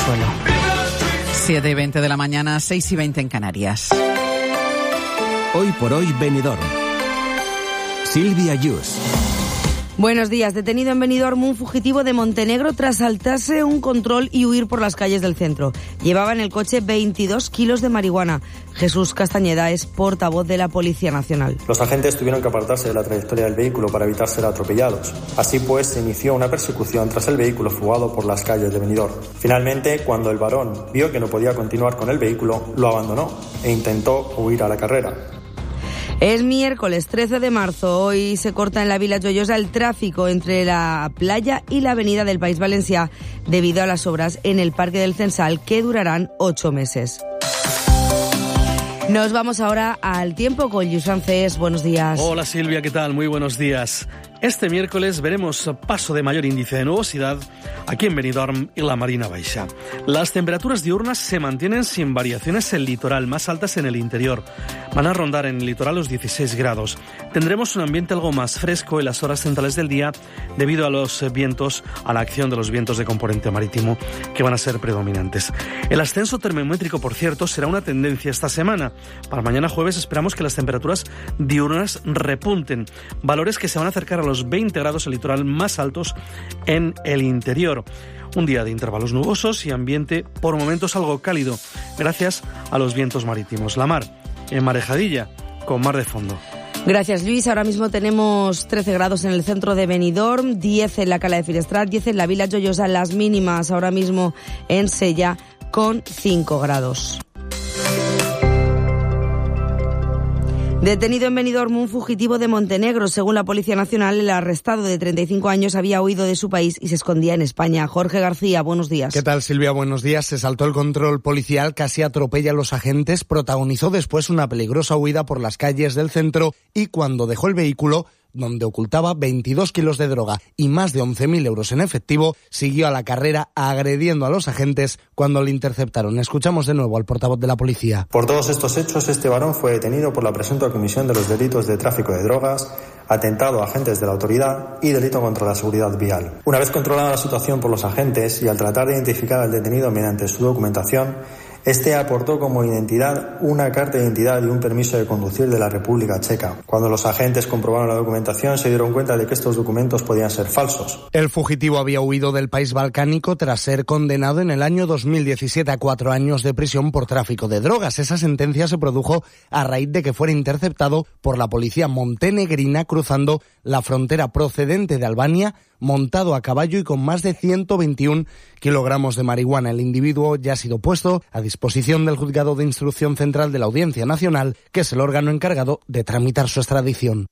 suelo. 7:20 de la mañana, 6:20 en Canarias. Hoy por hoy, Benidorm. Silvia Yus. Buenos días. Detenido en Benidorm un fugitivo de Montenegro tras saltarse un control y huir por las calles del centro. Llevaba en el coche 22 kilos de marihuana. Jesús Castañeda es portavoz de la Policía Nacional. Los agentes tuvieron que apartarse de la trayectoria del vehículo para evitar ser atropellados. Así pues, se inició una persecución tras el vehículo fugado por las calles de Benidorm. Finalmente, cuando el varón vio que no podía continuar con el vehículo, lo abandonó e intentó huir a la carrera. Es miércoles 13 de marzo. Hoy se corta en la Vila Joiosa el tráfico entre la playa y la avenida del País Valencià debido a las obras en el Parque del Censal que durarán 8 meses. Nos vamos ahora al tiempo con Lluís Francés. Buenos días. Hola Silvia, ¿qué tal? Muy buenos días. Este miércoles veremos paso de mayor índice de nubosidad aquí en Benidorm y la Marina Baixa. Las temperaturas diurnas se mantienen sin variaciones en el litoral, más altas en el interior. Van a rondar en el litoral los 16 grados. Tendremos un ambiente algo más fresco en las horas centrales del día debido a los vientos, a la acción de los vientos de componente marítimo que van a ser predominantes. El ascenso termométrico, por cierto, será una tendencia esta semana. Para mañana jueves esperamos que las temperaturas diurnas repunten, valores que se van a acercar a los 20 grados el litoral más altos en el interior. Un día de intervalos nubosos y ambiente por momentos algo cálido, gracias a los vientos marítimos. La mar enmarejadilla, con mar de fondo. Gracias, Luis. Ahora mismo tenemos 13 grados en el centro de Benidorm, 10 en la Cala de Finestrat, 10 en la Vila Joiosa, las mínimas ahora mismo en Sella con 5 grados. Detenido en Benidorm un fugitivo de Montenegro. Según la Policía Nacional, el arrestado de 35 años había huido de su país y se escondía en España. Jorge García, buenos días. ¿Qué tal, Silvia? Buenos días. Se saltó el control policial, casi atropella a los agentes, protagonizó después una peligrosa huida por las calles del centro y cuando dejó el vehículo, donde ocultaba 22 kilos de droga y más de 11.000 euros en efectivo, siguió a la carrera agrediendo a los agentes cuando le interceptaron. Escuchamos de nuevo al portavoz de la policía. Por todos estos hechos, este varón fue detenido por la presunta comisión de los delitos de tráfico de drogas, atentado a agentes de la autoridad y delito contra la seguridad vial. Una vez controlada la situación por los agentes y al tratar de identificar al detenido mediante su documentación, este aportó como identidad una carta de identidad y un permiso de conducir de la República Checa. Cuando los agentes comprobaron la documentación, se dieron cuenta de que estos documentos podían ser falsos. El fugitivo había huido del país balcánico tras ser condenado en el año 2017 a 4 años de prisión por tráfico de drogas. Esa sentencia se produjo a raíz de que fuera interceptado por la policía montenegrina cruzando la frontera procedente de Albania, montado a caballo y con más de 121 kilogramos de marihuana. El individuo ya ha sido puesto a disposición del Juzgado de Instrucción Central de la Audiencia Nacional, que es el órgano encargado de tramitar su extradición.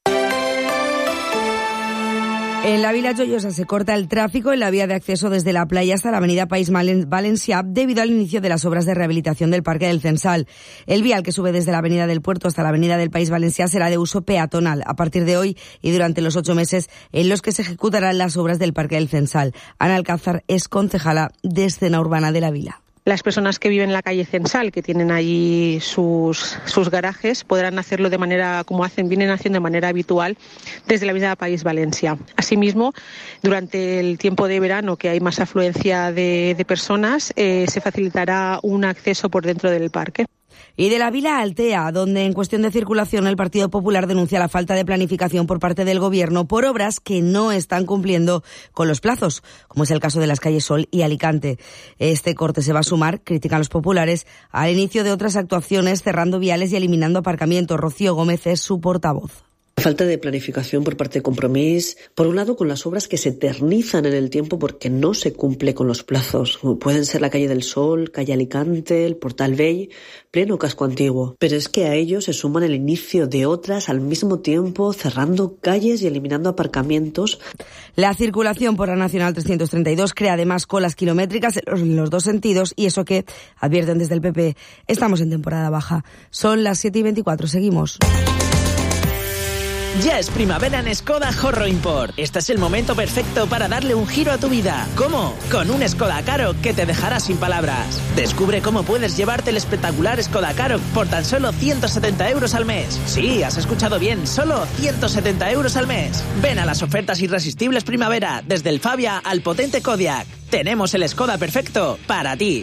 En la Vila Joiosa se corta el tráfico en la vía de acceso desde la playa hasta la avenida País Valencià debido al inicio de las obras de rehabilitación del Parque del Censal. El vial que sube desde la avenida del Puerto hasta la avenida del País Valencià será de uso peatonal a partir de hoy y durante los 8 meses en los que se ejecutarán las obras del Parque del Censal. Ana Alcázar es concejala de Escena Urbana de la Vila. Las personas que viven en la calle Censal, que tienen allí sus garajes, podrán hacerlo de manera, como vienen haciendo de manera habitual, desde la avenida País Valencià. Asimismo, durante el tiempo de verano, que hay más afluencia de personas, se facilitará un acceso por dentro del parque. Y de la Vila Altea, donde en cuestión de circulación el Partido Popular denuncia la falta de planificación por parte del Gobierno por obras que no están cumpliendo con los plazos, como es el caso de las calles Sol y Alicante. Este corte se va a sumar, critican los populares, al inicio de otras actuaciones cerrando viales y eliminando aparcamientos. Rocío Gómez es su portavoz. Falta de planificación por parte de Compromís, por un lado con las obras que se eternizan en el tiempo porque no se cumple con los plazos. Pueden ser la calle del Sol, calle Alicante, el Portal Vell, pleno casco antiguo. Pero es que a ello se suman el inicio de otras al mismo tiempo, cerrando calles y eliminando aparcamientos. La circulación por la Nacional 332 crea además colas kilométricas en los dos sentidos y eso que advierten desde el PP. Estamos en temporada baja. Son las 7:24, seguimos. Ya es primavera en Skoda Horro Import. Este es el momento perfecto para darle un giro a tu vida. ¿Cómo? Con un Skoda Karoq que te dejará sin palabras. Descubre cómo puedes llevarte el espectacular Skoda Karoq por tan solo 170 euros al mes. Sí, has escuchado bien, solo 170 euros al mes. Ven a las ofertas irresistibles primavera, desde el Fabia al potente Kodiaq. Tenemos el Skoda perfecto para ti.